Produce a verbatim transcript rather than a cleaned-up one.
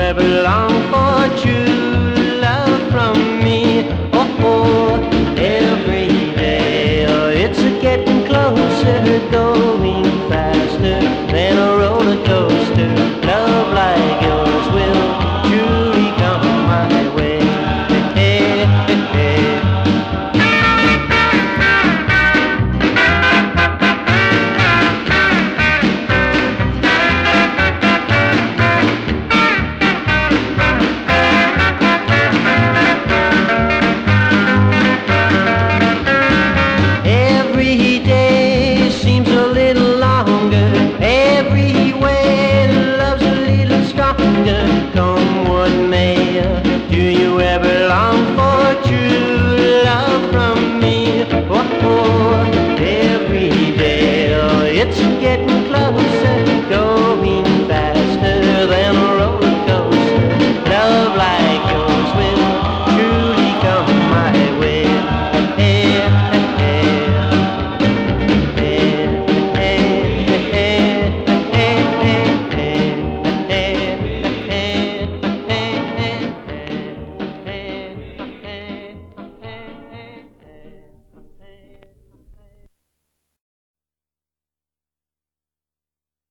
ever long for true love from me. Oh, oh, every day, oh, it's a getting closer, going faster than a roller coaster. Love like yours will truly come my way. Hey, hey, hey. Every day seems a little longer. Every way love's a little stronger. Come what may.